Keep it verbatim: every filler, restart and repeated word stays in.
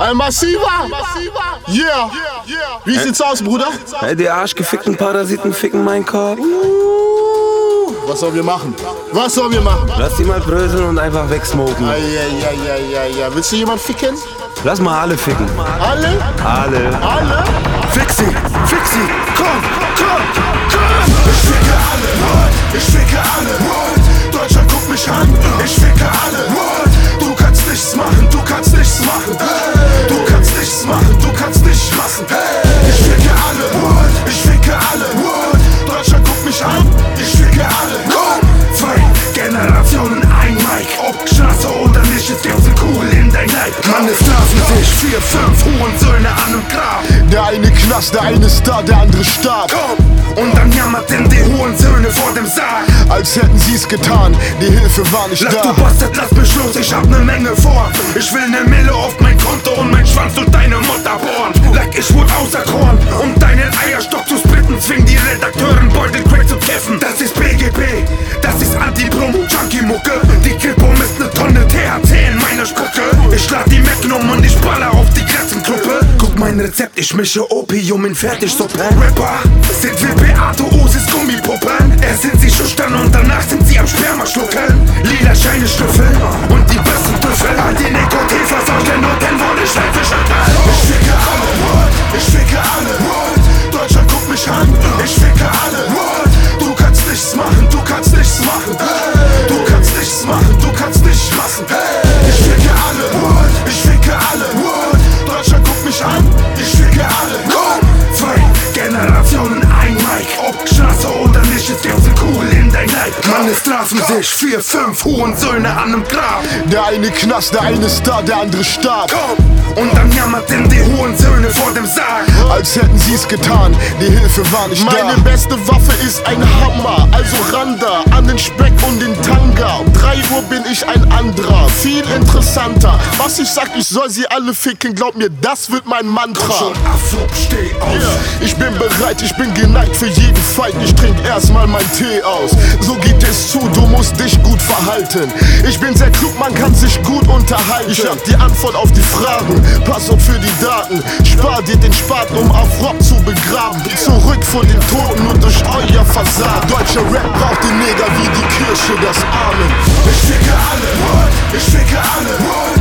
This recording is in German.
Ein massiver? Yeah. Wie sieht's aus, Bruder? Hey, die arschgefickten Parasiten ficken meinen Korb. Uh, was sollen wir machen? Was sollen wir machen? Lass die mal bröseln und einfach wegsmoken. Ja, ja, ja, ja, ja. Willst du jemand ficken? Lass mal alle ficken. Alle? Alle. Alle? Fix sie, fix sie, komm, komm, komm. Ich ficke alle, ich ficke alle. Deutschland guckt mich an, ich ficke alle. Du kannst nichts machen, du kannst nichts machen. Du kannst nichts machen, du kannst nichts machen. Ich ficke alle, ich ficke alle. Deutschland guckt mich an, ich ficke alle. Zwei Generationen, ein Mike. Ob Straße oder nicht, es gibt eine Kugel in dein Leib. Mann ist Nasentisch, vier, fünf Hurensöhne an dem Grab. Der eine Knast, der eine Star, der andere Stark. Und dann jammerten die Hurensöhne vor dem Sarg. Als hätten sie's getan, die Hilfe war nicht Lass da. du Bastard, lass mich los, ich hab ne Menge vor. Ich will ne Mille auf mein Konto und mein Schwanz und deine Mutter bohren. Like ich wurde auserkoren, um deinen Eierstock zu splitten. Zwing die Redakteuren, Beutel Crack zu kämpfen. Das ist B G B, das ist Anti-Promo-Junkie-Mucke. Die Killbomb ist ne Tonne T H C in meiner Spucke. Ich lad die Magnum und ich baller auf die Grenzenkluppe. Guck mein Rezept, ich mische Opium in Fertigsuppe. Rapper sind wie Beate Usis Gummipuppen. Erst sind sie schüchtern und danach sind sie am Sperma schlucken. Lila Scheine Schlüffel und die besten Düffel. All die Nikotin verseuchen und dann wurde ich weggeschüttelt. Ich ficke alle, ich ficke alle. Deutschland guckt mich an, ich ficke alle. Du kannst nichts machen, du kannst nichts machen. Du kannst nichts machen, du kannst nichts machen. Ich ficke alle, ich ficke alle. Deutschland guckt mich an, ich ficke alle. Zwei Generationen, ein Mike. Ob Straße oder nicht, es gibt eine Kugel in dein Leib. Mann ist Straßensicht, vier, fünf Hurensöhne an nem Grab. Der eine Knast, der eine Star, der andere Stark. Und dann jammerten die Hurensöhne vor dem Sarg. Als hätten sie's getan, die Hilfe war nicht da. Meine beste Waffe ist ein Hammer, also Randa an den Speck und den Tanga. Um drei Uhr bin ich ein anderer, viel interessanter. Was ich sag, ich soll sie alle ficken, glaub mir, das wird mein Mantra. Komm schon, Afro, steh auf. Yeah. Ich bin bereit, ich bin geneigt für jeden Fight. Ich trink erstmal mein Tee aus. So geht es zu, du musst dich gut verhalten. Ich bin sehr klug, man kann sich gut unterhalten. Ich hab die Antwort auf die Fragen, pass auf für die Daten. Spar dir den Spaten, um auf Rock zu begraben. Zurück vor den Toten und durch euer Versagen. Deutscher Rap braucht die Neger wie die Kirche das Amen. Ich ficke alle, ich ficke alle.